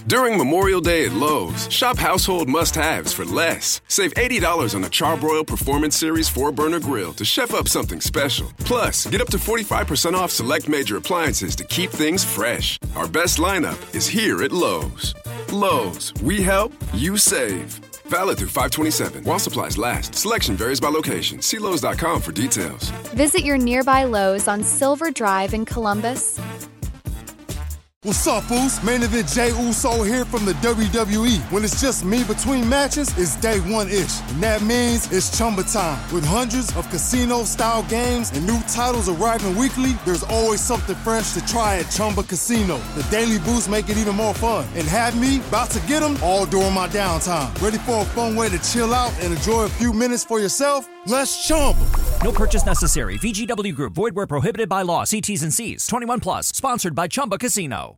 During Memorial Day at Lowe's, shop household must-haves for less. Save $80 on a Charbroil Performance Series 4-burner grill to chef up something special. Plus, get up to 45% off select major appliances to keep things fresh. Our best lineup is here at Lowe's. Lowe's, we help, you save. Valid through 5/27 while supplies last. Selection varies by location. See Lowes.com for details. Visit your nearby Lowe's on Silver Drive in Columbus. What's up, Foos? Main Event Jey Uso here from the WWE. When it's just me between matches, it's day one-ish. And that means it's Chumba time. With hundreds of casino-style games and new titles arriving weekly, there's always something fresh to try at Chumba Casino. The daily boosts make it even more fun. And have me about to get them all during my downtime. Ready for a fun way to chill out and enjoy a few minutes for yourself? Let's Chumba. No purchase necessary. VGW Group. Void where prohibited by law. See T's and C's. 21 plus. Sponsored by Chumba Casino.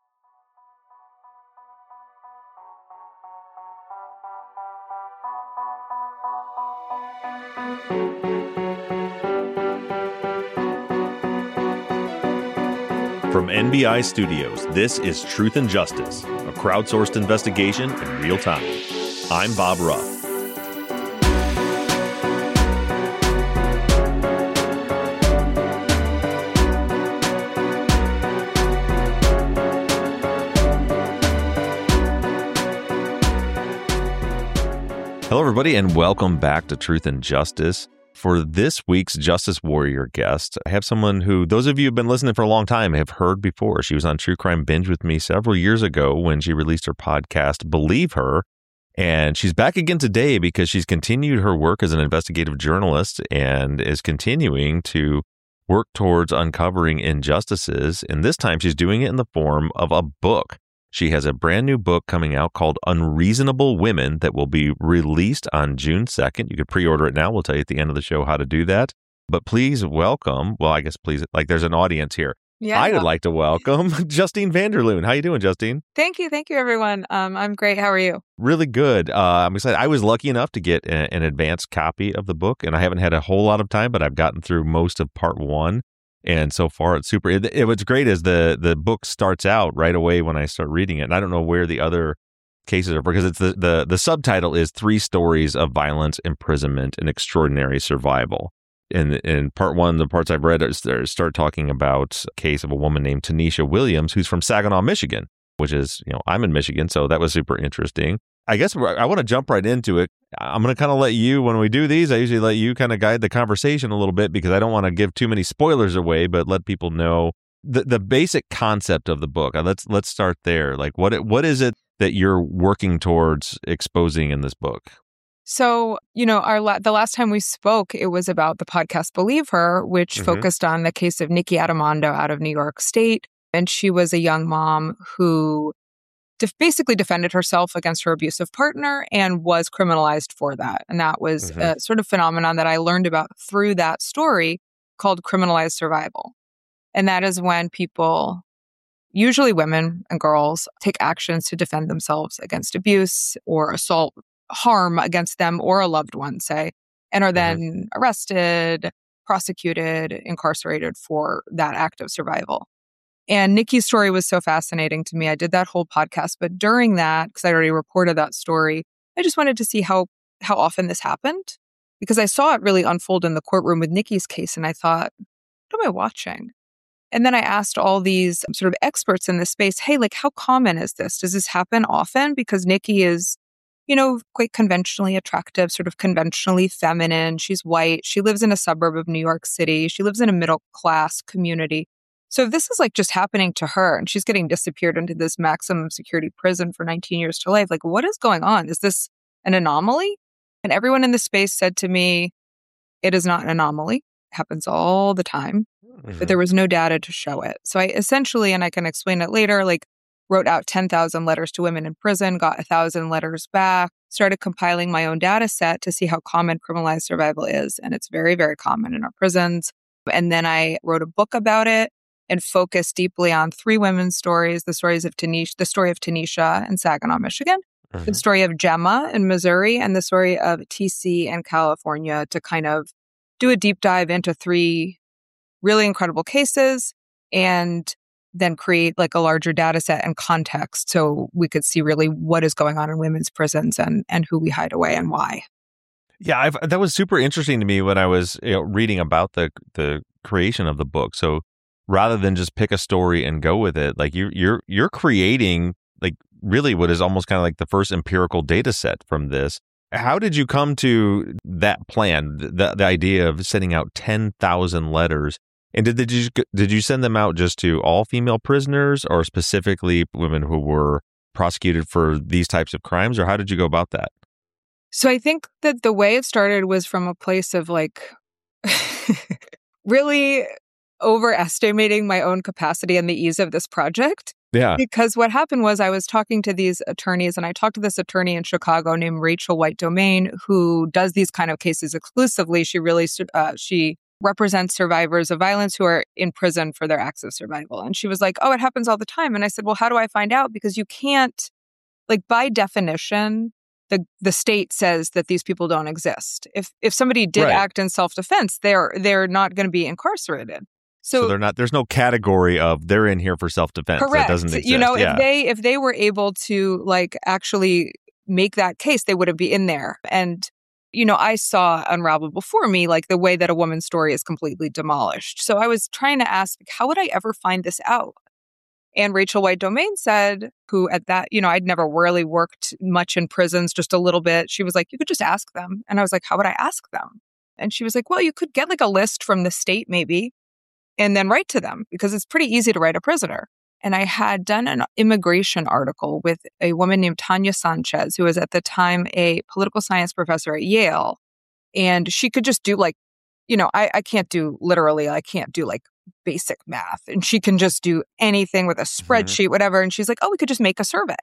From NBI Studios, this is Truth and Justice, a crowdsourced investigation in real time. I'm Bob Ruff. Hello, everybody, and welcome back to Truth and Justice. For this week's Justice Warrior guest, I have someone who those of you who have been listening for a long time have heard before. She was on True Crime Binge with me several years ago when she released her podcast, Believe Her. And she's back again today because she's continued her work as an investigative journalist and is continuing to work towards uncovering injustices. And this time she's doing it in the form of a book. She has a brand new book coming out called Unreasonable Women that will be released on June 2nd. You could pre-order it now. We'll tell you at the end of the show how to do that. But please welcome, well, I guess please, like there's an audience here. Yeah. I would like to welcome Justine Vanderloon. How you doing, Justine? Thank you, everyone. I'm great. How are you? Really good. I'm excited. I was lucky enough to get an advanced copy of the book, and I haven't had a whole lot of time, but I've gotten through most of part one. And so far, it's super. What's great is the book starts out right away when I start reading it. And I don't know where the other cases are, because it's the subtitle is 3 Stories of Violence, Imprisonment, and Extraordinary Survival. In part one, the parts I've read start talking about a case of a woman named Tanisha Williams, who's from Saginaw, Michigan, which is, I'm in Michigan. So that was super interesting. I guess I want to jump right into it. I'm going to kind of let you, when we do these, I usually let you kind of guide the conversation a little bit because I don't want to give too many spoilers away, but let people know the basic concept of the book. Let's start there. Like what is it that you're working towards exposing in this book? So, the last time we spoke, it was about the podcast Believe Her, which focused on the case of Nikki Adamondo out of New York State. And she was a young mom who basically defended herself against her abusive partner and was criminalized for that. And that was a sort of phenomenon that I learned about through that story called criminalized survival. And that is when people, usually women and girls, take actions to defend themselves against abuse or assault, harm against them or a loved one, say, and are then arrested, prosecuted, incarcerated for that act of survival. And Nikki's story was so fascinating to me. I did that whole podcast, but during that, because I already reported that story, I just wanted to see how often this happened, because I saw it really unfold in the courtroom with Nikki's case, and I thought, what am I watching? And then I asked all these sort of experts in this space, hey, like, how common is this? Does this happen often? Because Nikki is, quite conventionally attractive, sort of conventionally feminine. She's white. She lives in a suburb of New York City. She lives in a middle-class community. So if this is like just happening to her and she's getting disappeared into this maximum security prison for 19 years to life, like what is going on? Is this an anomaly? And everyone in the space said to me, it is not an anomaly. It happens all the time, but there was no data to show it. So I essentially, and I can explain it later, wrote out 10,000 letters to women in prison, got 1,000 letters back, started compiling my own data set to see how common criminalized survival is. And it's very, very common in our prisons. And then I wrote a book about it and focused deeply on 3 women's stories, the story of Tanisha in Saginaw, Michigan, the story of Gemma in Missouri, and the story of TC in California, to kind of do a deep dive into 3 really incredible cases and then create like a larger data set and context so we could see really what is going on in women's prisons and who we hide away and why. Yeah, that was super interesting to me when I was reading about the creation of the book. So rather than just pick a story and go with it, like you're creating like really what is almost kind of like the first empirical data set from this. How did you come to that plan, the idea of sending out 10,000 letters? And did you send them out just to all female prisoners or specifically women who were prosecuted for these types of crimes? Or how did you go about that? So I think that the way it started was from a place of like really overestimating my own capacity and the ease of this project. Yeah. Because what happened was I was talking to these attorneys, and I talked to this attorney in Chicago named Rachel White Domain, who does these kind of cases exclusively. She represents survivors of violence who are in prison for their acts of survival. And she was like, oh, it happens all the time. And I said, well, how do I find out? Because you can't, like, by definition, the state says that these people don't exist. If somebody did act in self-defense, they're not going to be incarcerated. So there's no category of they're in here for self-defense. Correct. That doesn't exist. You know, if they were able to like actually make that case, they wouldn't be in there. And, you know, I saw unravel before me, like the way that a woman's story is completely demolished. So I was trying to ask, how would I ever find this out? And Rachel White Domain said, who at that, you know, I'd never really worked much in prisons, just a little bit. She was like, you could just ask them. And I was like, how would I ask them? And she was like, well, you could get like a list from the state maybe, and then write to them because it's pretty easy to write a prisoner. And I had done an immigration article with a woman named Tanya Sanchez, who was at the time a political science professor at Yale. And she could just do like, you know, I can't do like basic math. And she can just do anything with a spreadsheet, whatever. And she's like, oh, we could just make a survey.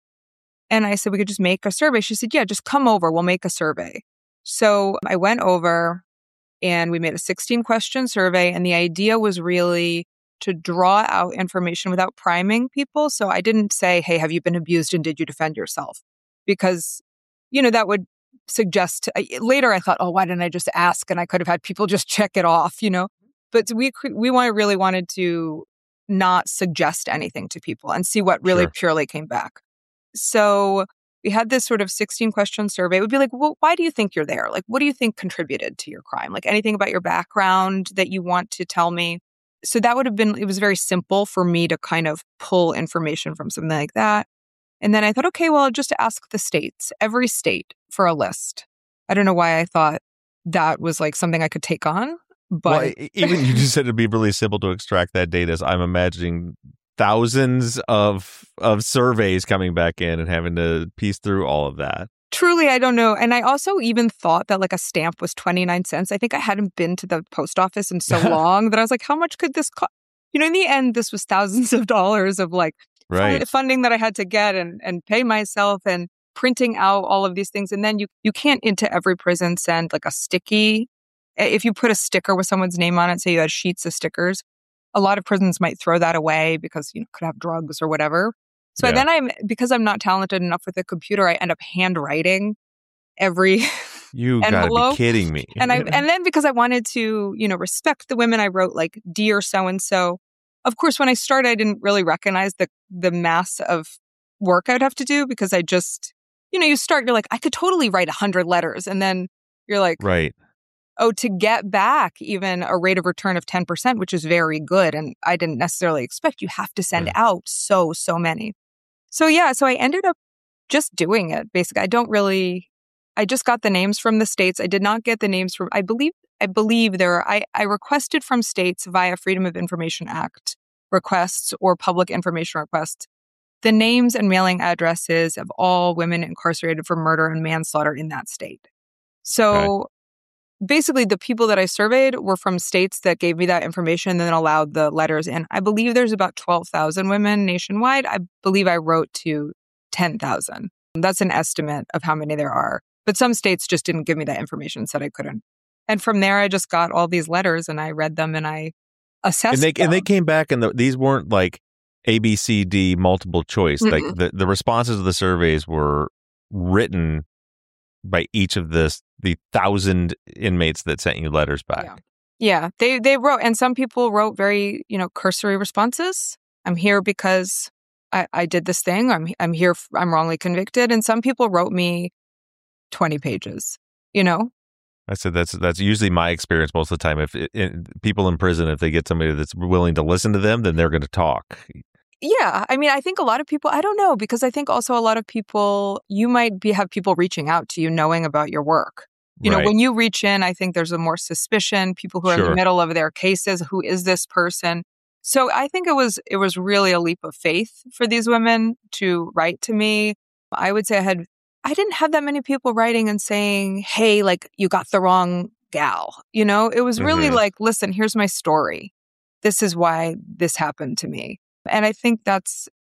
And I said, we could just make a survey. She said, yeah, just come over. We'll make a survey. So I went over and we made a 16-question survey. And the idea was really to draw out information without priming people. So I didn't say, hey, have you been abused and did you defend yourself? Because, you know, that would suggest, later I thought, oh, why didn't I just ask? And I could have had people just check it off, you know? But we really wanted to not suggest anything to people and see what really purely came back. So we had this sort of 16-question survey. It would be like, well, why do you think you're there? Like, what do you think contributed to your crime? Like anything about your background that you want to tell me? So that would have been, it was very simple for me to kind of pull information from something like that. And then I thought, okay, well, just ask the states, every state for a list. I don't know why I thought that was like something I could take on. But even you just said it'd be really simple to extract that data. So I'm imagining thousands of surveys coming back in and having to piece through all of that. Truly, I don't know. And I also even thought that like a stamp was 29 cents. I think I hadn't been to the post office in so long that I was like, how much could this cost? You know, in the end, this was thousands of dollars of like funding that I had to get and pay myself and printing out all of these things. And then you can't into every prison send like a sticky. If you put a sticker with someone's name on it, say you had sheets of stickers, a lot of prisons might throw that away because, you know, could have drugs or whatever. So then because I'm not talented enough with a computer, I end up handwriting every You envelope. Gotta be kidding me. And then because I wanted to, you know, respect the women, I wrote like, dear so-and-so. Of course, when I started, I didn't really recognize the mass of work I'd have to do because I just, you know, you're like, I could totally write 100 letters. And then you're like, oh, to get back even a rate of return of 10%, which is very good. And I didn't necessarily expect you have to send out so many. So so I ended up just doing it. Basically, I just got the names from the states. I did not get the names from, I believe I requested from states via Freedom of Information Act requests or public information requests, the names and mailing addresses of all women incarcerated for murder and manslaughter in that state. So basically, the people that I surveyed were from states that gave me that information and then allowed the letters in. I believe there's about 12,000 women nationwide. I believe I wrote to 10,000. That's an estimate of how many there are. But some states just didn't give me that information, said I couldn't. And from there, I just got all these letters and I read them and I assessed them. And they came back and these weren't like A, B, C, D, multiple choice. Mm-mm. Like the responses of the surveys were written by each of the 1,000 inmates that sent you letters back. Yeah, they wrote, and some people wrote very, you know, cursory responses. I'm here because I did this thing. I'm here. I'm wrongly convicted. And some people wrote me 20 pages, you know? I said that's usually my experience most of the time. If people in prison, if they get somebody that's willing to listen to them, then they're going to talk. Yeah. I mean, I think a lot of people, I don't know, because I think also a lot of people, you might have people reaching out to you knowing about your work. You know, when you reach in, I think there's a more suspicion, people who are in the middle of their cases. Who is this person? So I think it was really a leap of faith for these women to write to me. I would say I didn't have that many people writing and saying, hey, like, you got the wrong gal. You know, it was really like, listen, here's my story. This is why this happened to me. And I think that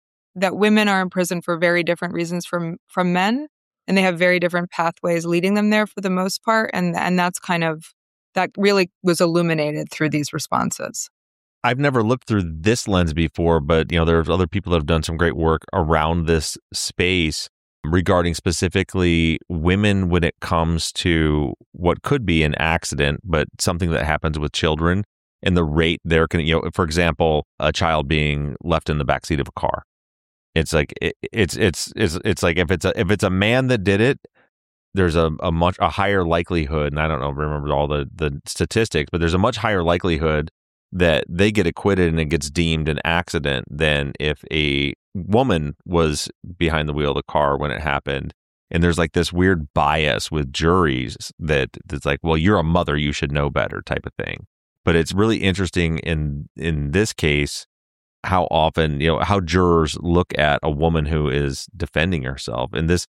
women are in prison for very different reasons from men. And they have very different pathways leading them there for the most part. And that's that really was illuminated through these responses. I've never looked through this lens before, but, you know, there's other people that have done some great work around this space regarding specifically women when it comes to what could be an accident, but something that happens with children and the rate there can, you know, for example, a child being left in the backseat of a car. It's like it's like if it's a man that did it, there's a much higher likelihood, and I don't know, remember all the statistics, but there's a much higher likelihood that they get acquitted and it gets deemed an accident than if a woman was behind the wheel of the car when it happened. And there's like this weird bias with juries that's like, well, you're a mother, you should know better type of thing. But it's really interesting in this case how often, you know, how jurors look at a woman who is defending herself. And this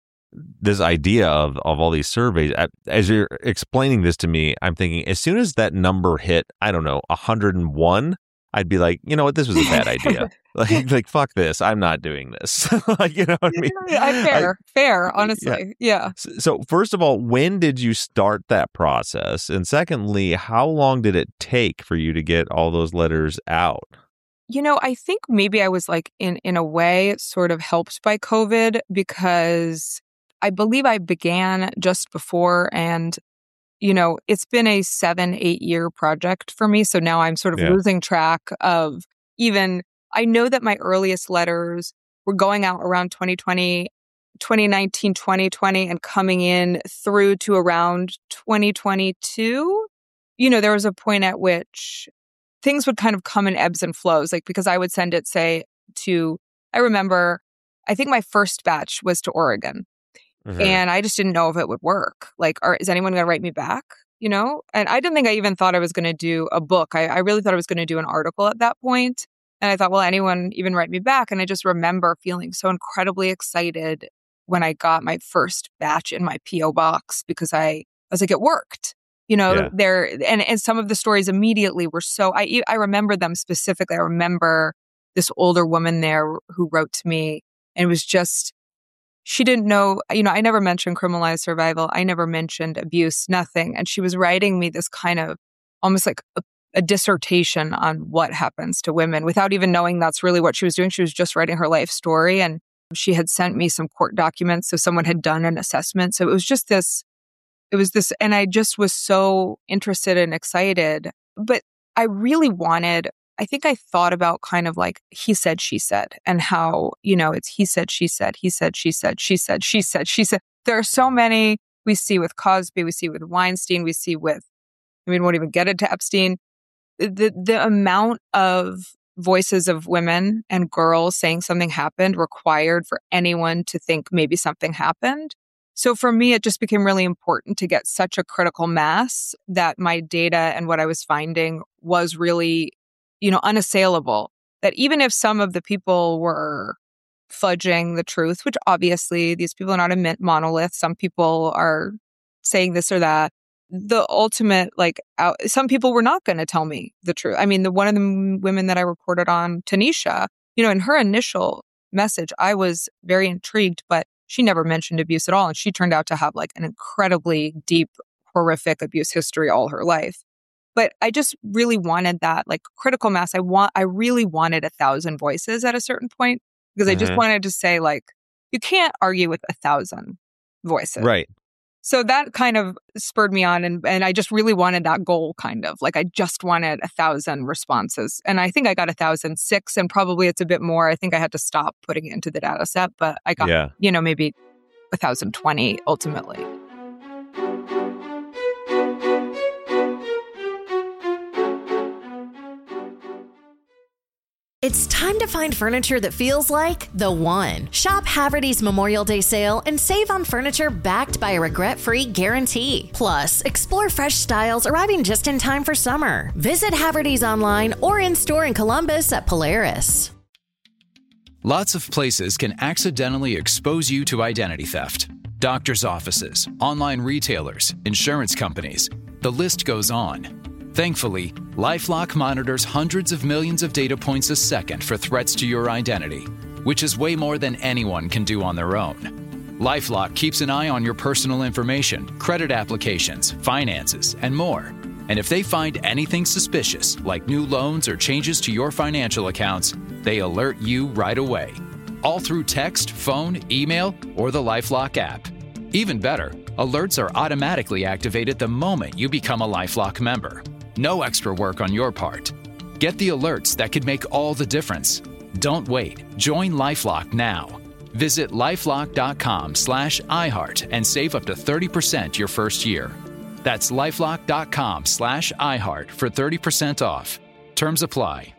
idea of all these surveys, as you're explaining this to me, I'm thinking as soon as that number hit, I don't know, 101, I'd be like, you know what, this was a bad idea. like fuck this, I'm not doing this. Like, you know what I mean? Fair, honestly. Yeah. So first of all, when did you start that process? And secondly, how long did it take for you to get all those letters out? You know, I think maybe I was like in a way sort of helped by COVID because I believe I began just before, and, you know, it's been a 7-8 year project for me. So now I'm sort of losing track of even, I know that my earliest letters were going out around 2020, 2019, 2020, and coming in through to around 2022. You know, there was a point at which things would kind of come in ebbs and flows, like because I would send it, say, I remember, I think my first batch was to Oregon. And I just didn't know if it would work. Like, is anyone going to write me back? You know? And I didn't think I even thought I was going to do a book. I really thought I was going to do an article at that point. And I thought, will anyone even write me back? And I just remember feeling so incredibly excited when I got my first batch in my P.O. box because I was like, it worked. You know, and some of the stories immediately were so, I remember them specifically. I remember this older woman there who wrote to me, and it was just, she didn't know, you know, I never mentioned criminalized survival. I never mentioned abuse, nothing. And she was writing me this kind of almost like a dissertation on what happens to women without even knowing that's really what she was doing. She was just writing her life story. And she had sent me some court documents. So someone had done an assessment. So it was this, and I just was so interested and excited. But I really wanted, I think I thought about kind of like he said, she said, and how, you know, it's he said, she said, he said, she said, she said, she said, she said. There are so many we see with Cosby, we see with Weinstein, we see with, I mean, won't even get into Epstein. The amount of voices of women and girls saying something happened required for anyone to think maybe something happened. So for me, it just became really important to get such a critical mass that my data and what I was finding was really, you know, unassailable. That even if some of the people were fudging the truth, which obviously these people are not a monolith, some people are saying this or that, the ultimate, like, some people were not going to tell me the truth. I mean, one of the women that I reported on, Tanisha, you know, in her initial message, I was very intrigued, but she never mentioned abuse at all. And she turned out to have like an incredibly deep, horrific abuse history all her life. But I just really wanted that like critical mass. I really wanted 1,000 voices at a certain point because I just wanted to say, like, you can't argue with 1,000 voices. Right. So that kind of spurred me on. And I just really wanted that goal, kind of. Like, I just wanted 1,000 responses. And I think I got 1,006, and probably it's a bit more. I think I had to stop putting it into the data set, but I got, maybe 1,020 ultimately. It's time to find furniture that feels like the one. Shop Haverty's Memorial Day sale and save on furniture backed by a regret-free guarantee. Plus, explore fresh styles arriving just in time for summer. Visit Haverty's online or in-store in Columbus at Polaris. Lots of places can accidentally expose you to identity theft. Doctors' offices, online retailers, insurance companies. The list goes on. Thankfully, LifeLock monitors hundreds of millions of data points a second for threats to your identity, which is way more than anyone can do on their own. LifeLock keeps an eye on your personal information, credit applications, finances, and more. And if they find anything suspicious, like new loans or changes to your financial accounts, they alert you right away. All through text, phone, email, or the LifeLock app. Even better, alerts are automatically activated the moment you become a LifeLock member. No extra work on your part. Get the alerts that could make all the difference. Don't wait. Join LifeLock now. Visit lifelock.com/iHeart and save up to 30% your first year. That's lifelock.com/iHeart for 30% off. Terms apply.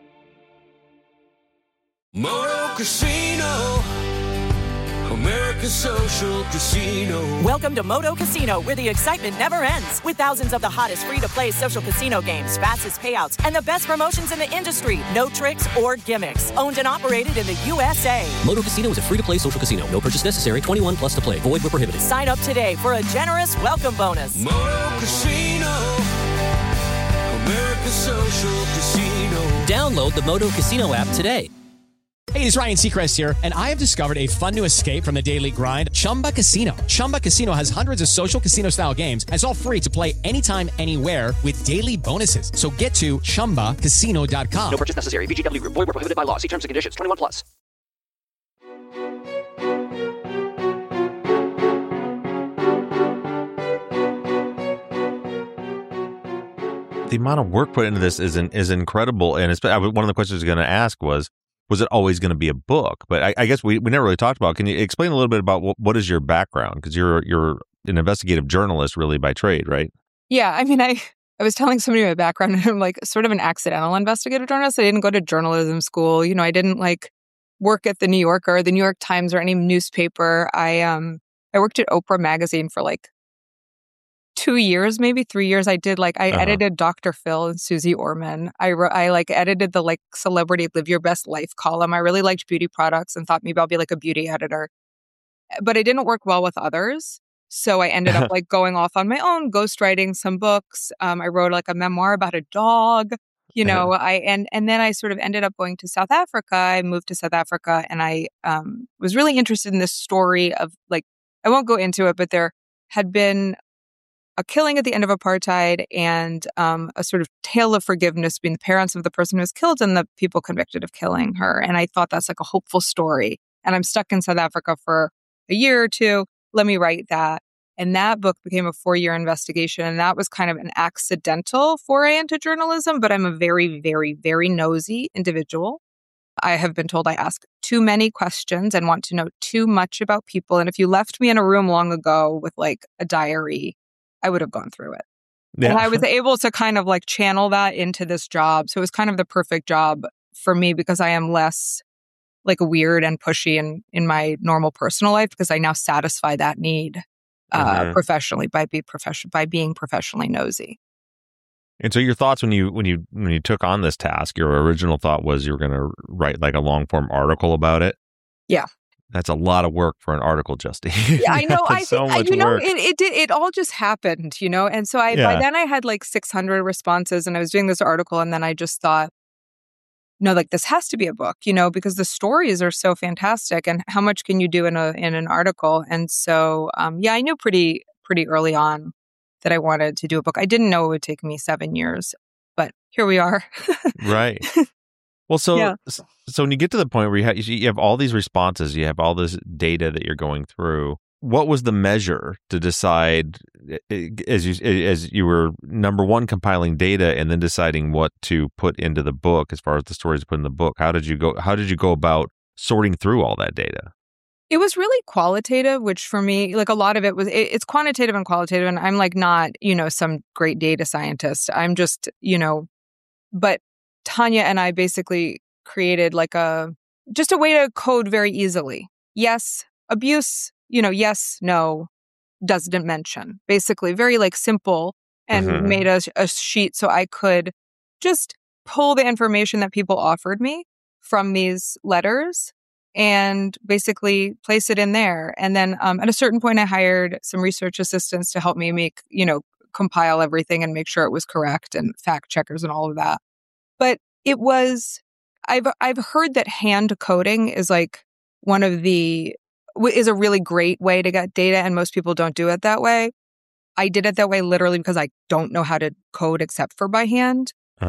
Moto Casino, America's social casino. Welcome to Moto Casino, where the excitement never ends. With thousands of the hottest free-to-play social casino games, fastest payouts, and the best promotions in the industry. No tricks or gimmicks. Owned and operated in the USA. Moto Casino is a free-to-play social casino. No purchase necessary. 21 plus to play. Void where prohibited. Sign up today for a generous welcome bonus. Moto Casino, America's social casino. Download the Moto Casino app today. Hey, it's Ryan Seacrest here, and I have discovered a fun new escape from the daily grind, Chumba Casino. Chumba Casino has hundreds of social casino-style games, and it's all free to play anytime, anywhere with daily bonuses. So get to ChumbaCasino.com. No purchase necessary. VGW Group. Void where prohibited by law. See terms and conditions. 21 plus. The amount of work put into this is incredible, and one of the questions I was going to ask was it always going to be a book? But I guess we never really talked about it. Can you explain a little bit about what is your background? Because you're an investigative journalist really by trade, right? Yeah, I mean, I was telling somebody my background, and I'm like sort of an accidental investigative journalist. I didn't go to journalism school. I didn't work at the New Yorker, the New York Times, or any newspaper. I worked at Oprah magazine for 2 years, maybe 3 years. I did edited Dr. Phil and Susie Orman. I edited the celebrity live your best life column. I really liked beauty products and thought maybe I'll be a beauty editor, but it didn't work well with others. So I ended up going off on my own, ghostwriting some books. I wrote a memoir about a dog, and then I sort of ended up going to South Africa. I moved to South Africa, and I was really interested in this story of I won't go into it, but there had been a killing at the end of apartheid and a sort of tale of forgiveness between the parents of the person who was killed and the people convicted of killing her. And I thought that's a hopeful story. And I'm stuck in South Africa for a year or two. Let me write that. And that book became a 4-year investigation. And that was kind of an accidental foray into journalism. But I'm a very, very, very nosy individual. I have been told I ask too many questions and want to know too much about people. And if you left me in a room long ago with a diary, I would have gone through it. Yeah. And I was able to kind of channel that into this job. So it was kind of the perfect job for me because I am less weird and pushy in my normal personal life because I now satisfy that need professionally by being professionally nosy. And so your thoughts when you took on this task, your original thought was you were going to write a long form article about it. Yeah. That's a lot of work for an article, Justine. Yeah, I know. So much work. It all just happened, And so by then I had 600 responses, and I was doing this article, and then I just thought, no, this has to be a book, because the stories are so fantastic, and how much can you do in an article? And so, I knew pretty early on that I wanted to do a book. I didn't know it would take me 7 years, but here we are. Right. Well, so when you get to the point where you have all these responses, you have all this data that you're going through, what was the measure to decide, as you were, number one, compiling data and then deciding what to put into the book as far as the stories to put in the book? How did you go about sorting through all that data? It was really qualitative, which for me, like a lot of it was, it's quantitative and qualitative. And I'm like not, some great data scientist. I'm just, but Tanya and I basically created like just a way to code very easily. Yes, abuse, yes, no, doesn't mention. Basically very like simple, and made a sheet so I could just pull the information that people offered me from these letters and basically place it in there. And then at a certain point, I hired some research assistants to help me compile everything and make sure it was correct, and fact checkers and all of that. But it was, I've heard that hand coding is like is a really great way to get data, and most people don't do it that way. I did it that way literally because I don't know how to code except for by hand.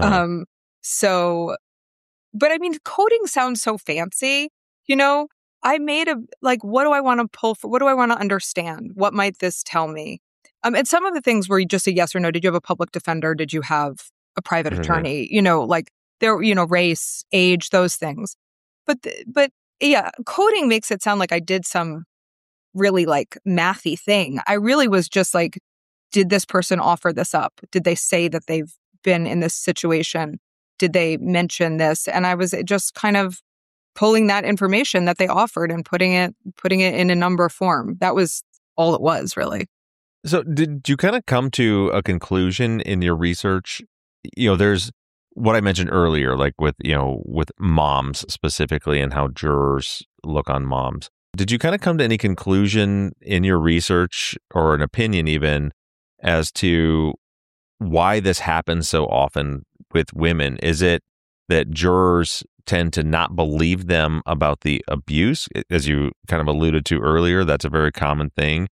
But I mean, coding sounds so fancy. I made what do I want to pull for? What do I want to understand? What might this tell me? And some of the things were just a yes or no. Did you have a public defender? Did you have a private attorney? Race, age, those things. But yeah, coding makes it sound like I did some really like mathy thing. I really was just like, did this person offer this up? Did they say that they've been in this situation? Did they mention this? And I was just kind of pulling that information that they offered and putting it in a number form. That was all it was, really. So did you kind of come to a conclusion in your research? There's what I mentioned earlier, like with moms specifically and how jurors look on moms. Did you kind of come to any conclusion in your research, or an opinion even, as to why this happens so often with women? Is it that jurors tend to not believe them about the abuse, as you kind of alluded to earlier? That's a very common thing.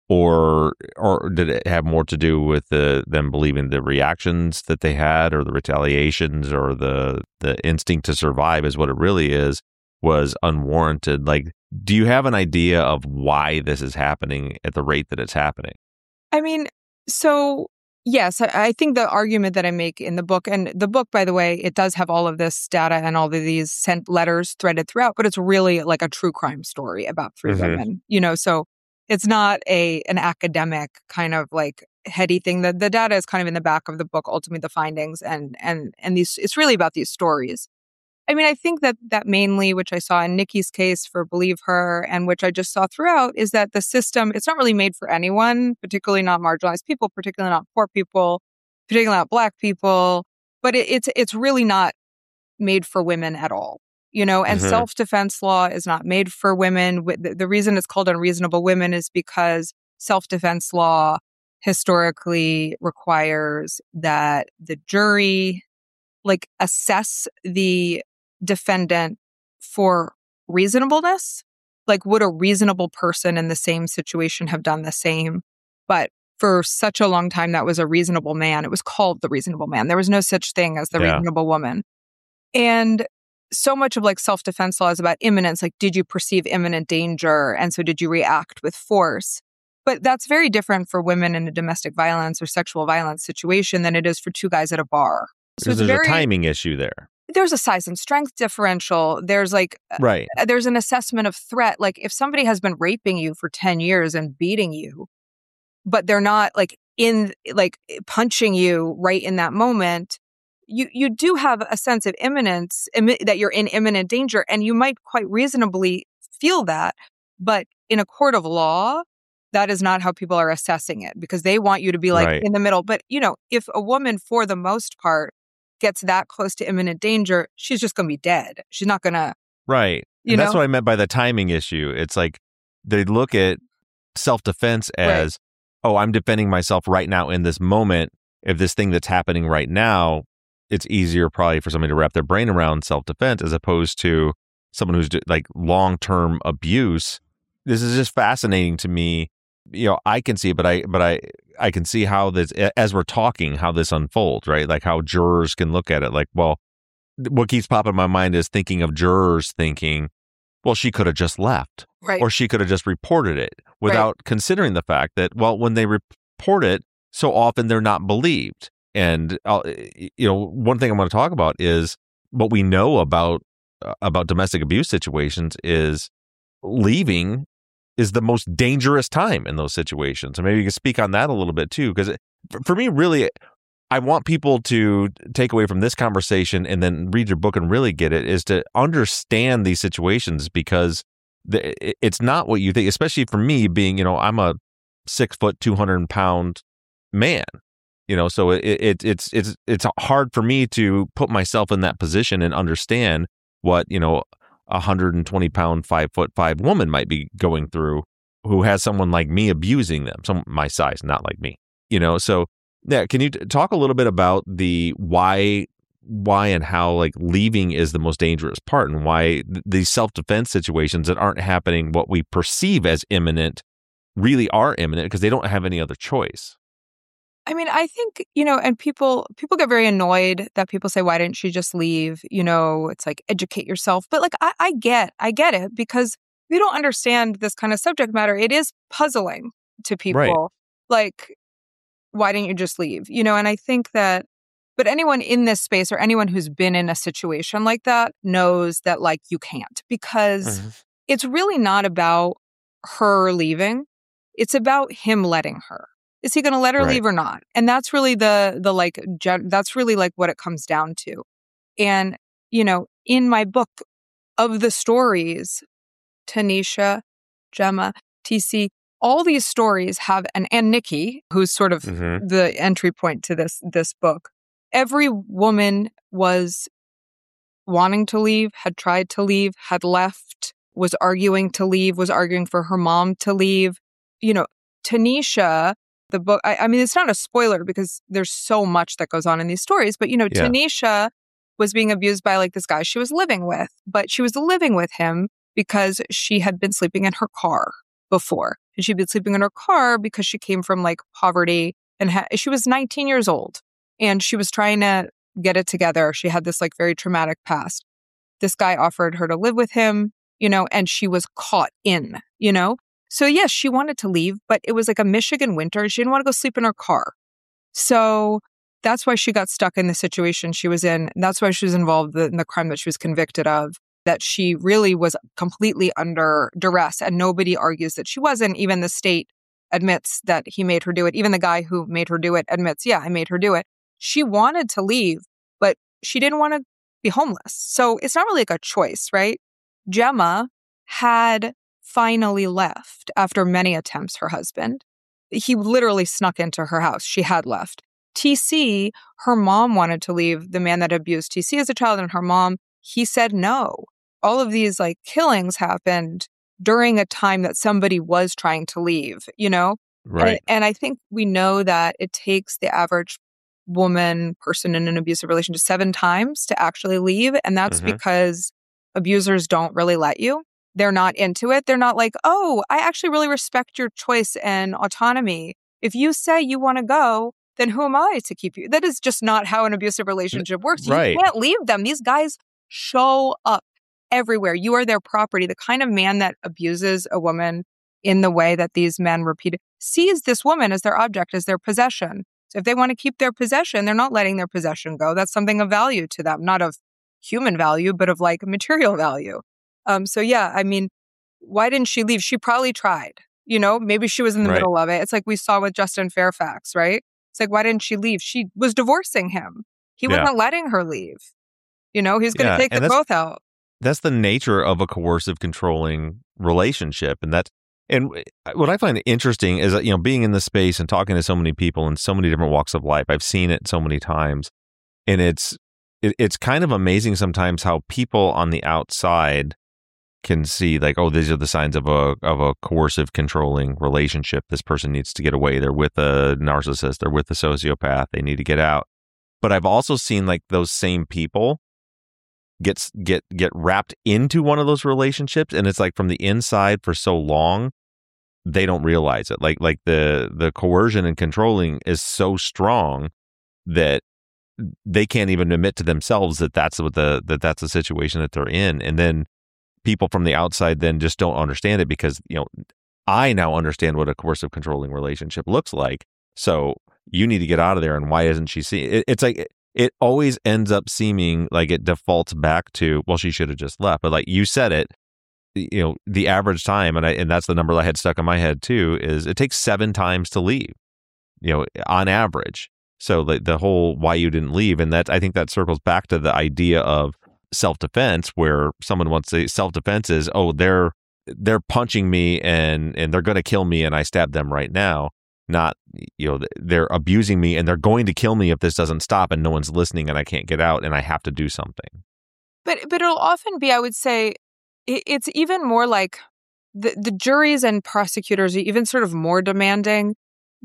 Or did it have more to do with them believing the reactions that they had, or the retaliations, or the instinct to survive is what it really is, was unwarranted? Like, do you have an idea of why this is happening at the rate that it's happening? I mean, so yes, I think the argument that I make in the book, and the book, by the way, it does have all of this data and all of these sent letters threaded throughout, but it's really like a true crime story about three women, so it's not an academic kind of like heady thing. The data is kind of in the back of the book, ultimately the findings, and these, it's really about these stories. I mean, I think that mainly, which I saw in Nikki's case for Believe Her, and which I just saw throughout, is that the system, it's not really made for anyone, particularly not marginalized people, particularly not poor people, particularly not Black people, but it's really not made for women at all. And self-defense law is not made for women. The reason it's called Unreasonable Women is because self-defense law historically requires that the jury assess the defendant for reasonableness. Like, would a reasonable person in the same situation have done the same? But for such a long time, that was a reasonable man. It was called the reasonable man. There was no such thing as the reasonable woman. And so much of self-defense law is about imminence. Like, did you perceive imminent danger? And so did you react with force? But that's very different for women in a domestic violence or sexual violence situation than it is for two guys at a bar. So there's a timing issue there. There's a size and strength differential. There's there's an assessment of threat. Like, if somebody has been raping you for 10 years and beating you, but they're not punching you right in that moment, you do have a sense of imminence, that you're in imminent danger, and you might quite reasonably feel that. But in a court of law, that is not how people are assessing it, because they want you to be in the middle. But, if a woman, for the most part, gets that close to imminent danger, she's just going to be dead. She's not going to. Right. And that's what I meant by the timing issue. It's like they look at self-defense as, oh, I'm defending myself right now in this moment. If this thing that's happening right now, it's easier probably for somebody to wrap their brain around self-defense, as opposed to someone who's like long-term abuse. This is just fascinating to me. I can see it, but I can see how this, as we're talking, how this unfolds, right? Like how jurors can look at it. Like, well, what keeps popping in my mind is thinking of jurors thinking, well, she could have just left, Right. or she could have just reported it without considering the fact that, well, when they report it, so often they're not believed. And one thing I want to talk about is what we know about domestic abuse situations is leaving is the most dangerous time in those situations. And maybe you can speak on that a little bit too, because for me, really, I want people to take away from this conversation and then read your book and really get it, is to understand these situations, because it's not what you think, especially for me being, I'm a 6 foot, 200 pound man, so it's hard for me to put myself in that position and understand what, 120 pound, 5'5" woman might be going through, who has someone like me abusing them, my size, not like me, so yeah. Can you talk a little bit about the why and how, like, leaving is the most dangerous part, and why these self-defense situations that aren't happening, what we perceive as imminent, really are imminent because they don't have any other choice? I mean, I think, and people get very annoyed that people say, why didn't she just leave? It's like, educate yourself. But like, I get it, because we don't understand this kind of subject matter. It is puzzling to people. Right. Like, why didn't you just leave? And I think that, but anyone in this space or anyone who's been in a situation like that knows that, like, you can't, because it's really not about her leaving. It's about him letting her. Is he going to let her leave or not? And that's really that's really like what it comes down to. And, in my book, of the stories, Tanisha, Gemma, TC, all these stories have, and Nikki, who's sort of the entry point to this book. Every woman was wanting to leave, had tried to leave, had left, was arguing to leave, was arguing for her mom to leave. Tanisha, the book, I mean, it's not a spoiler because there's so much that goes on in these stories, but, Tanisha was being abused by, like, this guy she was living with, but she was living with him because she had been sleeping in her car before. And she'd been sleeping in her car because she came from, like, poverty, and she was 19 years old and she was trying to get it together. She had this, like, very traumatic past. This guy offered her to live with him, and she was caught in, So yes, she wanted to leave, but it was like a Michigan winter. She didn't want to go sleep in her car. So that's why she got stuck in the situation she was in. And that's why she was involved in the crime that she was convicted of, that she really was completely under duress. And nobody argues that she wasn't. Even the state admits that he made her do it. Even the guy who made her do it admits, yeah, I made her do it. She wanted to leave, but she didn't want to be homeless. So it's not really like a choice, right? Gemma had finally left after many attempts, her husband. He literally snuck into her house. She had left. TC, her mom wanted to leave the man that abused TC as a child, and her mom, he said no. All of these, like, killings happened during a time that somebody was trying to leave, Right. And I think we know that it takes the average person in an abusive relationship 7 times to actually leave. And that's because abusers don't really let you. They're not into it. They're not like, oh, I actually really respect your choice and autonomy. If you say you want to go, then who am I to keep you? That is just not how an abusive relationship works. Right. You can't leave them. These guys show up everywhere. You are their property. The kind of man that abuses a woman in the way that these men repeat sees this woman as their object, as their possession. So if they want to keep their possession, they're not letting their possession go. That's something of value to them, not of human value, but of, like, material value. So yeah, I mean, why didn't she leave? She probably tried, maybe she was in the middle of it. It's like we saw with Justin Fairfax, right? It's like, why didn't she leave? She was divorcing him. He wasn't letting her leave. He's going to take them both out. That's the nature of a coercive, controlling relationship. And what I find interesting is that, being in this space and talking to so many people in so many different walks of life, I've seen it so many times. And it's kind of amazing sometimes how people on the outside can see, like, oh, these are the signs of a coercive, controlling relationship. This person needs to get away. They're with a narcissist. They're with a sociopath. They need to get out. But I've also seen, like, those same people get wrapped into one of those relationships, and it's like from the inside for so long they don't realize it. Like the coercion and controlling is so strong that they can't even admit to themselves that that's the situation that they're in. And then people from the outside then just don't understand it because, I now understand what a coercive controlling relationship looks like. So you need to get out of there. And why isn't she seeing it? It's like, it always ends up seeming like it defaults back to, well, she should have just left. But like you said it, the average time, and that's the number I had stuck in my head too, is it takes 7 times to leave, on average. So the whole why you didn't leave, and I think that circles back to the idea of self-defense, where someone wants to say self-defense is, oh, they're punching me and they're going to kill me and I stabbed them right now. Not, they're abusing me and they're going to kill me if this doesn't stop and no one's listening and I can't get out and I have to do something. But it'll often be, I would say, it's even more like the juries and prosecutors are even sort of more demanding.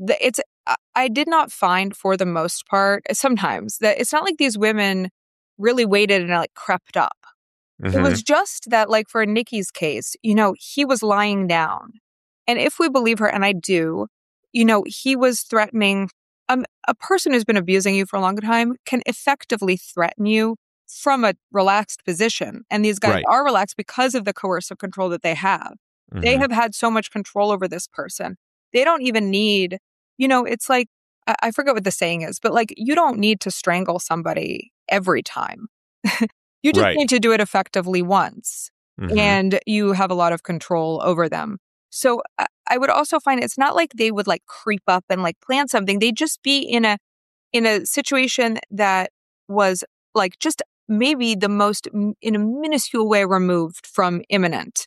I did not find, for the most part, sometimes that it's not like these women really waited and like crept up. Mm-hmm. It was just that, like for Nikki's case, he was lying down. And if we believe her, and I do, he was threatening a person who's been abusing you for a long time can effectively threaten you from a relaxed position. And these guys are relaxed because of the coercive control that they have. Mm-hmm. They have had so much control over this person. They don't even need, it's like, I forget what the saying is, but like, you don't need to strangle somebody every time. You just need to do it effectively once. Mm-hmm. And you have a lot of control over them. So I would also find it's not like they would like creep up and like plan something. They'd just be in a situation that was like just maybe the most in a minuscule way removed from imminent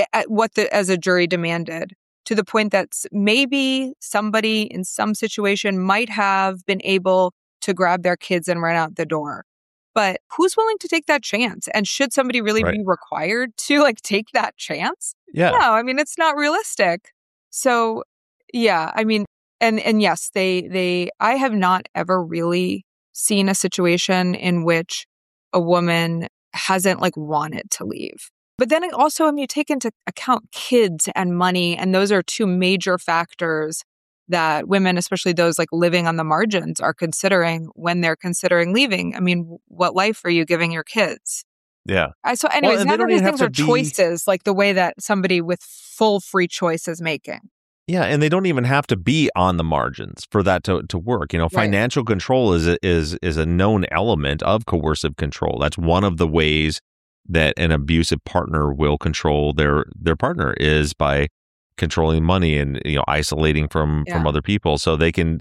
as a jury demanded, to the point that maybe somebody in some situation might have been able to grab their kids and run out the door. But who's willing to take that chance? And should somebody really be required to like take that chance? Yeah. No, I mean, it's not realistic. So, yeah, I mean, and yes, I have not ever really seen a situation in which a woman hasn't like wanted to leave. But then also, you take into account kids and money, and those are 2 major factors that women, especially those like living on the margins, are considering when they're considering leaving. I mean, what life are you giving your kids? Yeah. So anyways, none of these things are choices like the way that somebody with full free choice is making. Yeah, and they don't even have to be on the margins for that to work. Financial control is a known element of coercive control. That's one of the ways that an abusive partner will control their partner, is by controlling money and isolating from other people. So they can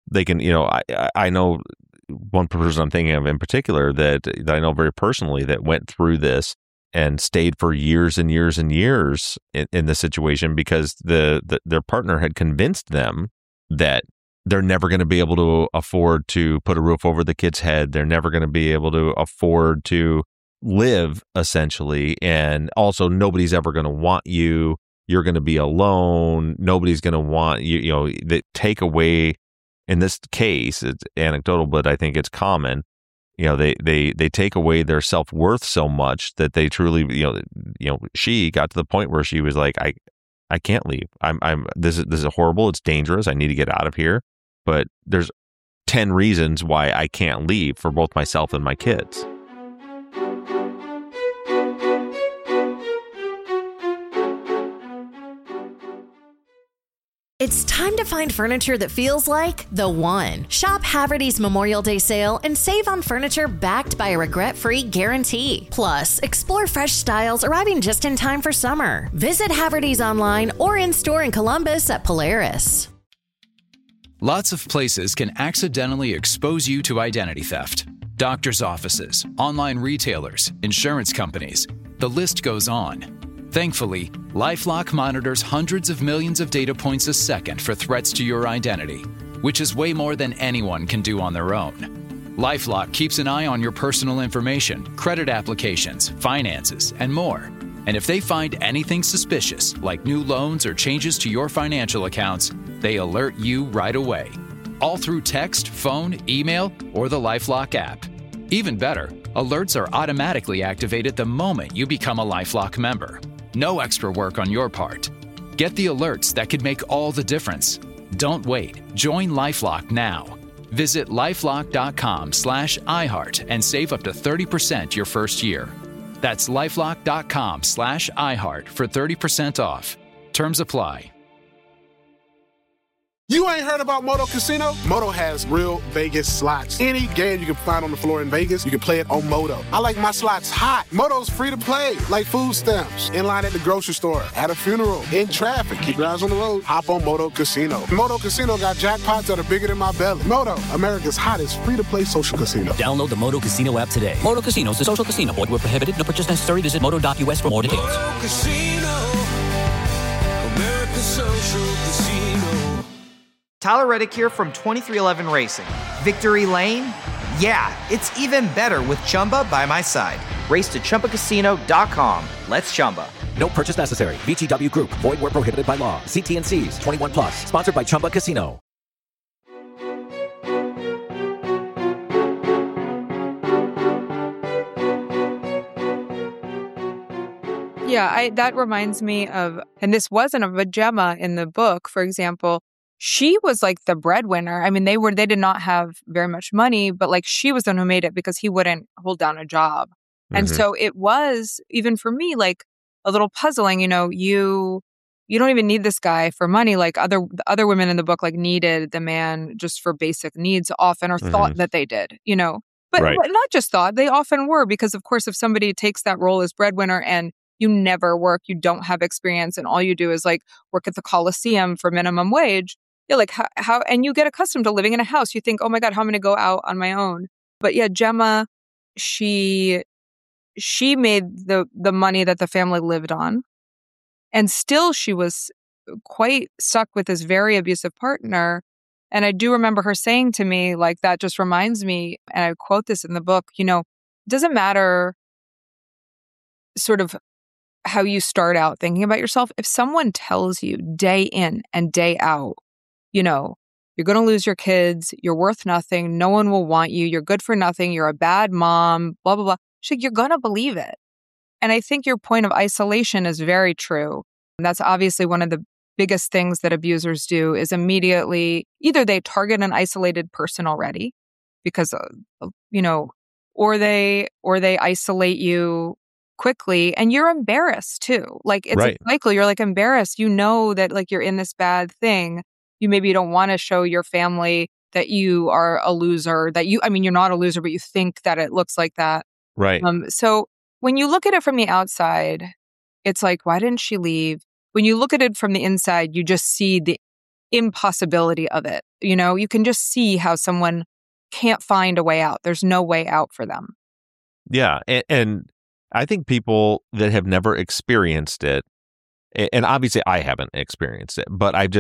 I know one person I'm thinking of in particular that I know very personally that went through this and stayed for years and years and years in the situation because their partner had convinced them that they're never going to be able to afford to put a roof over the kid's head. They're never going to be able to afford to live, essentially. And also, nobody's ever going to want you. You're going to be alone. Nobody's going to want you. That take away, in this case, it's anecdotal, but I think it's common. They take away their self-worth so much that they truly, she got to the point where she was like, I can't leave. This is horrible. It's dangerous. I need to get out of here. But there's 10 reasons why I can't leave for both myself and my kids. It's time to find furniture that feels like the one. Shop Haverty's Memorial Day sale and save on furniture backed by a regret-free guarantee. Plus, explore fresh styles arriving just in time for summer. Visit Haverty's online or in-store in Columbus at Polaris. Lots of places can accidentally expose you to identity theft. Doctors' offices, online retailers, insurance companies. The list goes on. Thankfully, LifeLock monitors hundreds of millions of data points a second for threats to your identity, which is way more than anyone can do on their own. LifeLock keeps an eye on your personal information, credit applications, finances, and more. And if they find anything suspicious, like new loans or changes to your financial accounts, they alert you right away. All through text, phone, email, or the LifeLock app. Even better, alerts are automatically activated the moment you become a LifeLock member. No extra work on your part. Get the alerts that could make all the difference. Don't wait. Join LifeLock now. Visit LifeLock.com/iHeart and save up to 30% your first year. That's LifeLock.com/iHeart for 30% off. Terms apply. You ain't heard about Moto Casino? Moto has real Vegas slots. Any game you can find on the floor in Vegas, you can play it on Moto. I like my slots hot. Moto's free to play, like food stamps, in line at the grocery store, at a funeral, in traffic. Keep your eyes on the road. Hop on Moto Casino. Moto Casino got jackpots that are bigger than my belly. Moto, America's hottest free-to-play social casino. Download the Moto Casino app today. Moto Casino is a social casino. Void where prohibited. No purchase necessary. Visit moto.us for more details. Moto Casino, America's social casino. Tyler Reddick here from 2311 Racing. Victory Lane? Yeah, it's even better with Chumba by my side. Race to ChumbaCasino.com. Let's Chumba. No purchase necessary. VGW Group. Void where prohibited by law. See T&Cs. 21 plus. Sponsored by Chumba Casino. Yeah, that reminds me of, and this wasn't of a Gemma in the book, for example. She was like the breadwinner. I mean, they did not have very much money, but like she was the one who made it because he wouldn't hold down a job. Mm-hmm. And so it was, even for me, like a little puzzling, you don't even need this guy for money. Like other women in the book, like needed the man just for basic needs often, or thought that they did, but, right. But not just thought, they often were, because of course, if somebody takes that role as breadwinner and you never work, you don't have experience, and all you do is like work at the Coliseum for minimum wage. Yeah, like how, and you get accustomed to living in a house. You think, oh my God, how am I going to go out on my own? But yeah, Gemma, she made the money that the family lived on, and still she was quite stuck with this very abusive partner. And I do remember her saying to me, like, that just reminds me, and I quote this in the book, it doesn't matter sort of how you start out thinking about yourself. If someone tells you day in and day out, you're going to lose your kids, you're worth nothing, no one will want you, you're good for nothing, you're a bad mom, blah, blah, blah. You're going to believe it. And I think your point of isolation is very true. And that's obviously one of the biggest things that abusers do, is immediately, either they target an isolated person already because, or they isolate you quickly, and you're embarrassed too. Like it's right. A cycle. You're like embarrassed. That like you're in this bad thing. You maybe don't want to show your family that you are a loser, you're not a loser, but you think that it looks like that. Right. So when you look at it from the outside, it's like, why didn't she leave? When you look at it from the inside, you just see the impossibility of it. You can just see how someone can't find a way out. There's no way out for them. Yeah. And I think people that have never experienced it, and obviously I haven't experienced it, but I've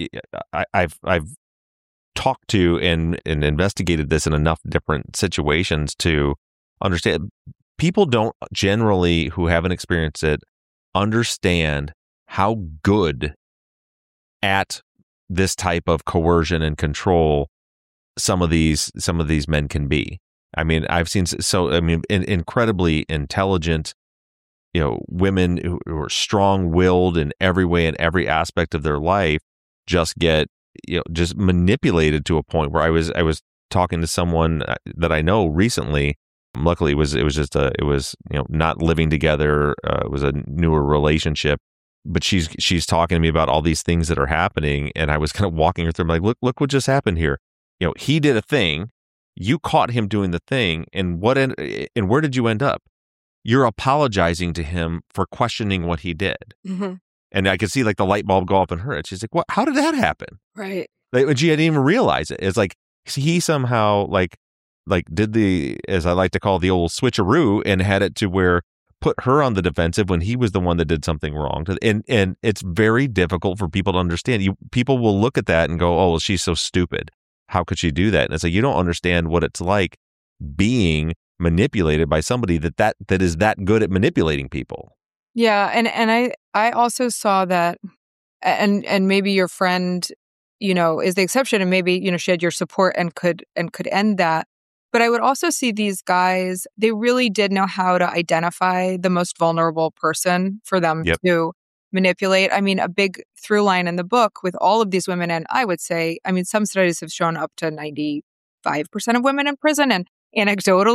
talked to and investigated this in enough different situations to understand. People don't generally, who haven't experienced it, understand how good at this type of coercion and control some of these men can be. I mean, I've seen incredibly intelligent, women who are strong-willed in every way, in every aspect of their life, just get, just manipulated to a point where I was talking to someone that I know recently. Luckily, it was not living together. It was a newer relationship, but she's talking to me about all these things that are happening, and I was kind of walking her through. I'm like, look what just happened here. He did a thing. You caught him doing the thing, and where did you end up? You're apologizing to him for questioning what he did. Mm-hmm. And I could see like the light bulb go off in her. And she's like, "What? How did that happen?" Right. Like, she didn't even realize it. It's like he somehow like did the, as I like to call, the old switcheroo, and had it to where put her on the defensive when he was the one that did something wrong. And it's very difficult for people to understand. People will look at that and go, "Oh, well, she's so stupid. How could she do that?" And it's like, you don't understand what it's like being manipulated by somebody that is that good at manipulating people. Yeah, and I also saw that, and maybe your friend, is the exception, and maybe she had your support and could end that. But I would also see these guys, they really did know how to identify the most vulnerable person for them to manipulate. I mean, a big through line in the book with all of these women, and I would say, some studies have shown up to 95% of women in prison, and anecdotally,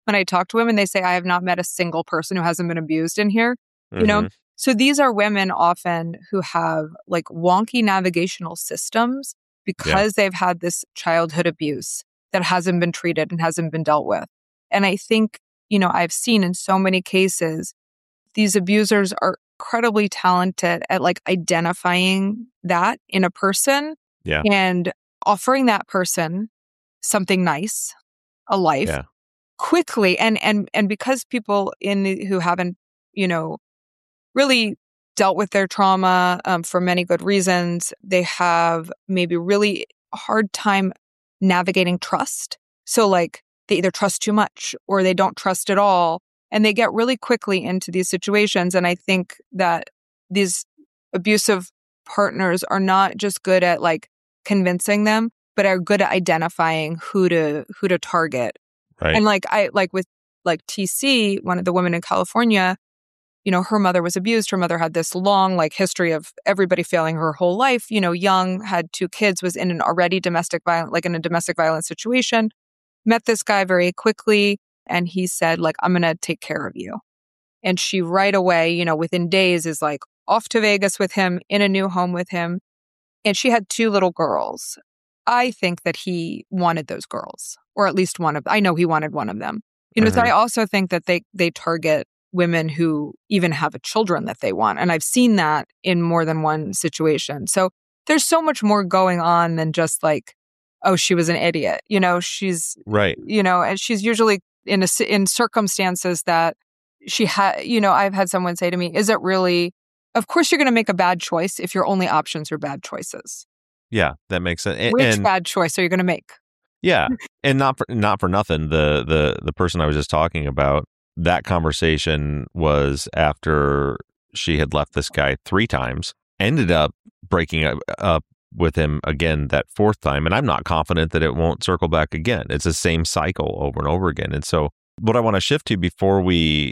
when I talk to women, they say, I have not met a single person who hasn't been abused in here. You know, so these are women often who have like wonky navigational systems because they've had this childhood abuse that hasn't been treated and hasn't been dealt with. And I think, you know, I've seen in so many cases, these abusers are incredibly talented at like identifying that in a person and offering that person something nice, a life quickly. And because people who haven't, you know, really dealt with their trauma for many good reasons, they have maybe really a hard time navigating trust. So like they either trust too much or they don't trust at all. And they get really quickly into these situations. And I think that these abusive partners are not just good at like convincing them, but are good at identifying who to target. Right. And like with TC, one of the women in California, you know, her mother was abused. Her mother had this long like history of everybody failing her whole life. You know, young, had 2 kids, was in an already domestic violence situation. Met this guy very quickly, and he said, like, I'm going to take care of you. And she right away, you know, within days is like off to Vegas with him, in a new home with him. And she had 2 little girls. I think that he wanted those girls, or at least one of them. I know he wanted one of them. You know, so I also think that they target women who even have children that they want. And I've seen that in more than one situation. So there's so much more going on than just like, oh, she was an idiot. You know, she's right. You know, and she's usually in circumstances that she had, you know, I've had someone say to me, is it really, of course you're going to make a bad choice if your only options are bad choices. Yeah, that makes sense. Which bad choice are you going to make? Yeah. And not for nothing, the person I was just talking about, that conversation was after she had left this guy 3 times, ended up breaking up with him again that 4th time. And I'm not confident that it won't circle back again. It's the same cycle over and over again. And so what I want to shift to before we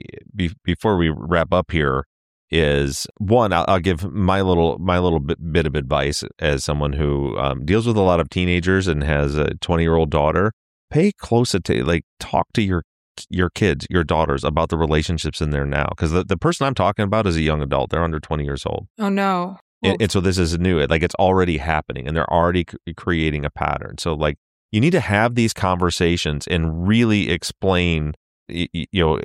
wrap up here is, one, I'll give my little bit of advice as someone who deals with a lot of teenagers and has a 20-year-old daughter. Pay close attention, like talk to your kids, your daughters, about the relationships in there now. Because the person I'm talking about is a young adult. They're under 20 years old. Oh, no. And so this is new. Like, it's already happening and they're already creating a pattern. So like, you need to have these conversations and really explain, you know,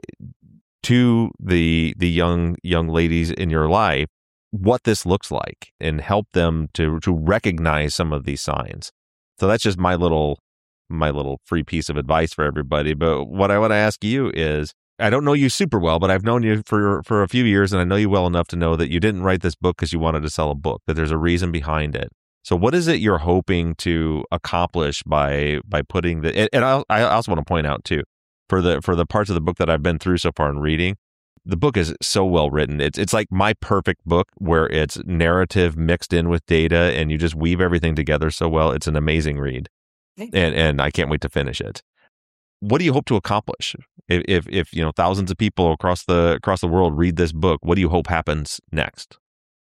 to the young ladies in your life what this looks like and help them to recognize some of these signs. So that's just my little free piece of advice for everybody. But what I want to ask you is, I don't know you super well, but I've known you for a few years, and I know you well enough to know that you didn't write this book because you wanted to sell a book, that there's a reason behind it. So what is it you're hoping to accomplish by putting the, and I also want to point out too, for the parts of the book that I've been through so far in reading, the book is so well written. It's like my perfect book, where it's narrative mixed in with data and you just weave everything together so well. It's an amazing read. And I can't wait to finish it. What do you hope to accomplish if you know, thousands of people across the world read this book? What do you hope happens next?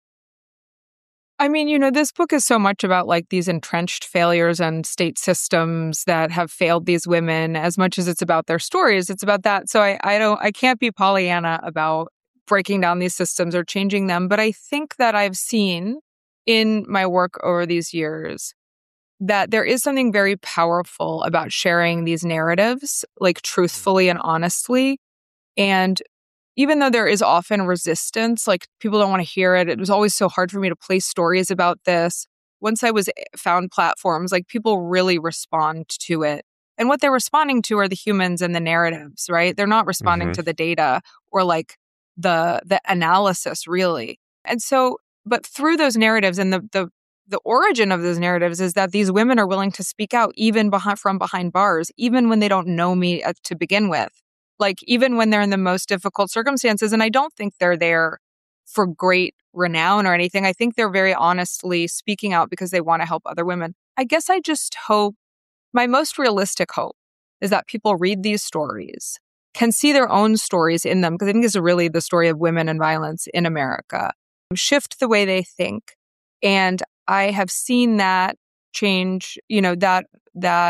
I mean, you know, this book is so much about like these entrenched failures and state systems that have failed these women. As much as it's about their stories, it's about that. So I can't be Pollyanna about breaking down these systems or changing them. But I think that I've seen in my work over these years that there is something very powerful about sharing these narratives, like truthfully and honestly. And even though there is often resistance, like people don't want to hear it, it was always so hard for me to place stories about this. Once I found platforms, like people really respond to it. And what they're responding to are the humans and the narratives, right? They're not responding to the data or like the analysis, really. And so, but through those narratives, and the origin of those narratives is that these women are willing to speak out even from behind bars, even when they don't know me to begin with. Like, even when they're in the most difficult circumstances. And I don't think they're there for great renown or anything. I think they're very honestly speaking out because they want to help other women. I guess I just hope, my most realistic hope is that people read these stories, can see their own stories in them, because I think this is really the story of women and violence in America, shift the way they think. And I have seen that change, you know, that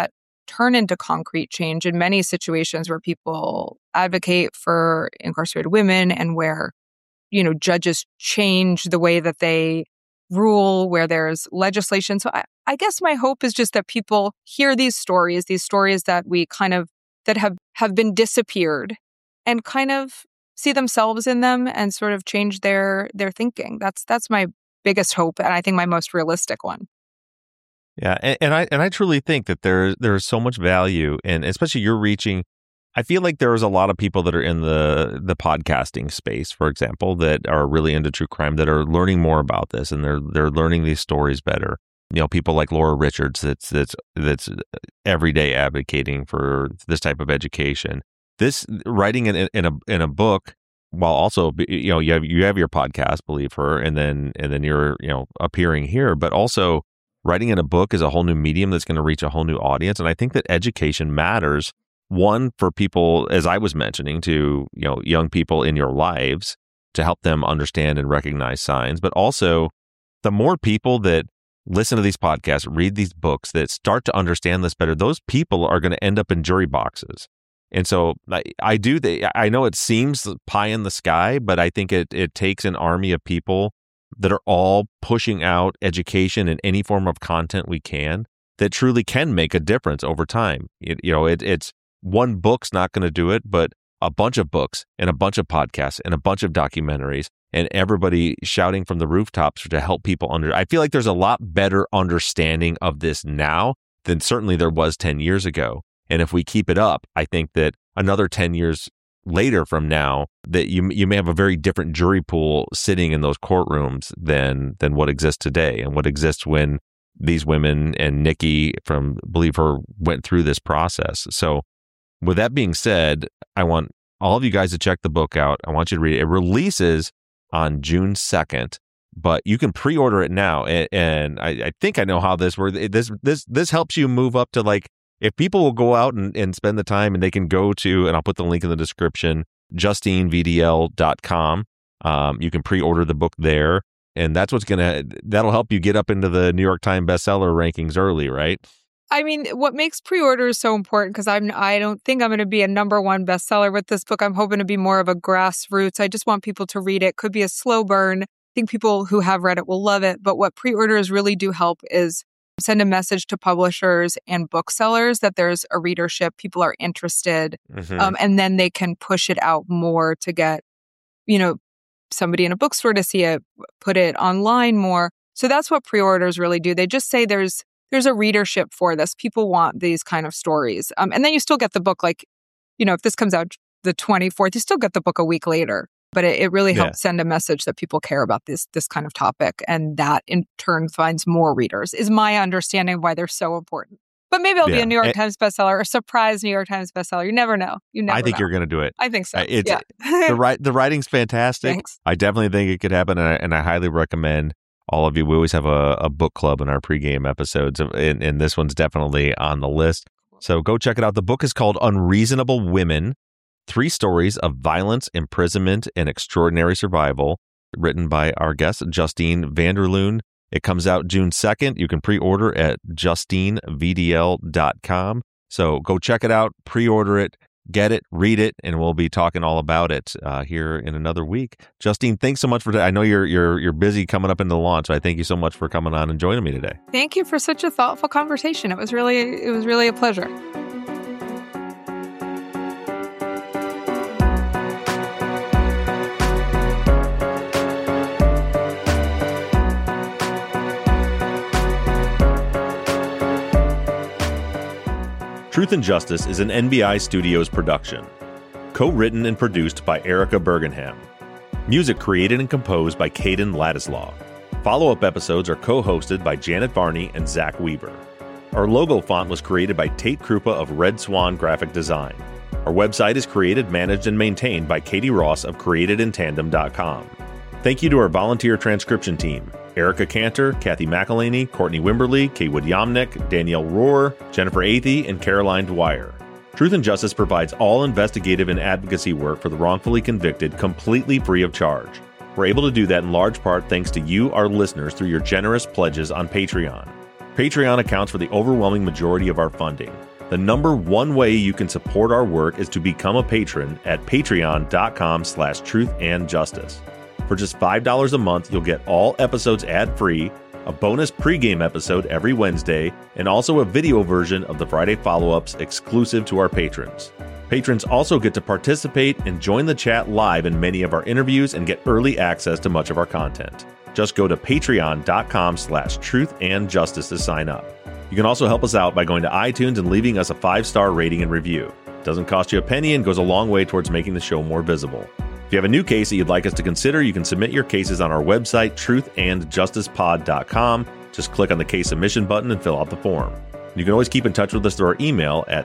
turn into concrete change in many situations where people advocate for incarcerated women and where, judges change the way that they rule, where there's legislation. So I guess my hope is just that people hear these stories that we that have been disappeared, and kind of see themselves in them and sort of change their thinking. That's my biggest hope, and I think my most realistic one. Yeah, and I truly think that there's so much value, and especially you're reaching. I feel like there's a lot of people that are in the podcasting space, for example, that are really into true crime, that are learning more about this, and they're learning these stories better. People like Laura Richards that's every day advocating for this type of education. This writing in a book, while also you have your podcast, Believe Her, and then you're appearing here, but also writing in a book is a whole new medium that's going to reach a whole new audience. And I think that education matters. One, for people, as I was mentioning, to young people in your lives, to help them understand and recognize signs, but also the more people that listen to these podcasts, read these books, that start to understand this better, those people are going to end up in jury boxes. And so I know it seems pie in the sky, but I think it takes an army of people that are all pushing out education in any form of content we can, that truly can make a difference over time. It's one book's not going to do it, but a bunch of books and a bunch of podcasts and a bunch of documentaries and everybody shouting from the rooftops to help people I feel like there's a lot better understanding of this now than certainly there was 10 years ago. And if we keep it up, I think that another 10 years later from now, that you may have a very different jury pool sitting in those courtrooms than what exists today, and what exists when these women and Nikki from Believe Her went through this process. So with that being said, I want all of you guys to check the book out. I want you to read it. It releases on June 2nd, but you can pre-order it now. And I think I know how this works. This helps you move up to, like, if people will go out and spend the time, and they can go to, and I'll put the link in the description, JustineVDL.com. You can pre-order the book there, and that'll help you get up into the New York Times bestseller rankings early, right? I mean, what makes pre-orders so important, because I don't think I'm going to be a number one bestseller with this book. I'm hoping to be more of a grassroots. I just want people to read it. Could be a slow burn. I think people who have read it will love it. But what pre-orders really do help is send a message to publishers and booksellers that there's a readership, people are interested, and then they can push it out more to get, somebody in a bookstore to see it, put it online more. So that's what pre-orders really do. They just say there's a readership for this. People want these kind of stories. And then you still get the book, like, if this comes out the 24th, you still get the book a week later. But it really helps send a message that people care about this kind of topic. And that in turn finds more readers, is my understanding of why they're so important. But maybe it'll be a New York Times bestseller, or a surprise New York Times bestseller. You never know. I think you're going to do it. I think so. The writing's fantastic. Thanks. I definitely think it could happen. And I highly recommend all of you. We always have a book club in our pregame episodes, and this one's definitely on the list. So go check it out. The book is called Unreasonable Women: 3 Stories of Violence, Imprisonment, and Extraordinary Survival, written by our guest, Justine Vanderloon. It comes out June 2nd. You can pre-order at JustineVDL.com. So go check it out, pre-order it, get it, read it, and we'll be talking all about it here in another week. Justine, thanks so much for I know you're busy coming up into the launch, so I thank you so much for coming on and joining me today. Thank you for such a thoughtful conversation. It was really a pleasure. Truth and Justice is an NBI Studios production. Co-written and produced by Erica Bergenham. Music created and composed by Caden Ladislaw. Follow-up episodes are co-hosted by Janet Varney and Zach Weber. Our logo font was created by Tate Krupa of Red Swan Graphic Design. Our website is created, managed, and maintained by Katie Ross of CreatedInTandem.com. Thank you to our volunteer transcription team: Erica Cantor, Kathy McElhaney, Courtney Wimberly, Kaywood Yomnick, Danielle Rohr, Jennifer Athey, and Caroline Dwyer. Truth and Justice provides all investigative and advocacy work for the wrongfully convicted completely free of charge. We're able to do that in large part thanks to you, our listeners, through your generous pledges on Patreon. Patreon accounts for the overwhelming majority of our funding. The number one way you can support our work is to become a patron at patreon.com/truthandjustice. For just $5 a month, you'll get all episodes ad-free, a bonus pregame episode every Wednesday, and also a video version of the Friday follow-ups exclusive to our patrons. Patrons also get to participate and join the chat live in many of our interviews and get early access to much of our content. Just go to patreon.com/truthandjustice to sign up. You can also help us out by going to iTunes and leaving us a 5-star rating and review. It doesn't cost you a penny and goes a long way towards making the show more visible. If you have a new case that you'd like us to consider, you can submit your cases on our website, truthandjusticepod.com. Just click on the case submission button and fill out the form. You can always keep in touch with us through our email at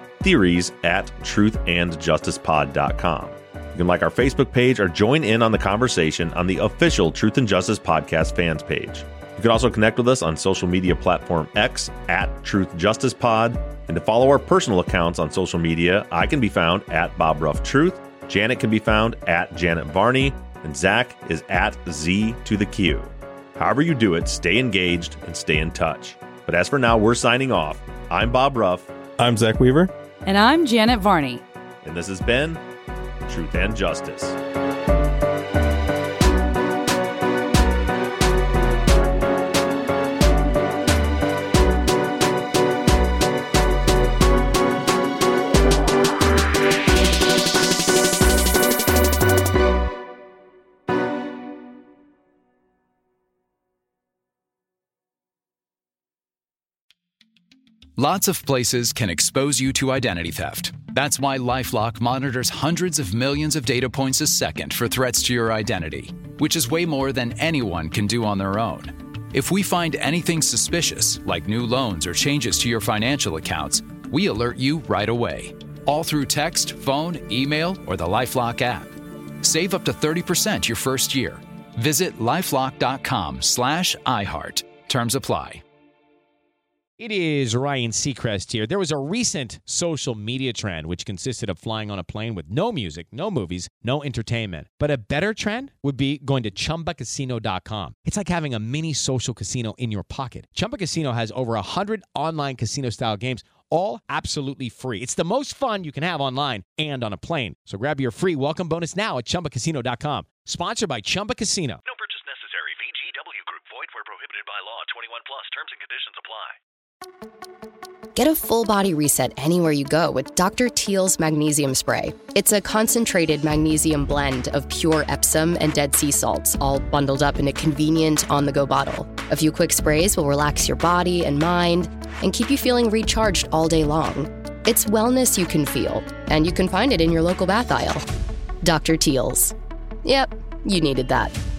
theories@truthandjusticepod.com. You can like our Facebook page or join in on the conversation on the official Truth and Justice Podcast fans page. You can also connect with us on social media platform X @TruthJusticePod. And to follow our personal accounts on social media, I can be found at BobRuffTruth, Janet can be found at Janet Varney, and Zach is at Z2TheQ. However you do it, stay engaged and stay in touch. But as for now, we're signing off. I'm Bob Ruff. I'm Zach Weaver. And I'm Janet Varney. And this has been Truth and Justice. Lots of places can expose you to identity theft. That's why LifeLock monitors hundreds of millions of data points a second for threats to your identity, which is way more than anyone can do on their own. If we find anything suspicious, like new loans or changes to your financial accounts, we alert you right away, all through text, phone, email, or the LifeLock app. Save up to 30% your first year. Visit lifelock.com/iHeart. Terms apply. It is Ryan Seacrest here. There was a recent social media trend which consisted of flying on a plane with no music, no movies, no entertainment. But a better trend would be going to ChumbaCasino.com. It's like having a mini social casino in your pocket. Chumba Casino has over 100 online casino-style games, all absolutely free. It's the most fun you can have online and on a plane. So grab your free welcome bonus now at ChumbaCasino.com. Sponsored by Chumba Casino. No purchase necessary. VGW Group. Void where prohibited by law. 21 plus. Terms and conditions apply. Get a full-body reset anywhere you go with Dr. Teal's Magnesium Spray. It's a concentrated magnesium blend of pure Epsom and Dead Sea salts, all bundled up in a convenient on-the-go bottle. A few quick sprays will relax your body and mind and keep you feeling recharged all day long. It's wellness you can feel, and you can find it in your local bath aisle. Dr. Teal's. Yep, you needed that.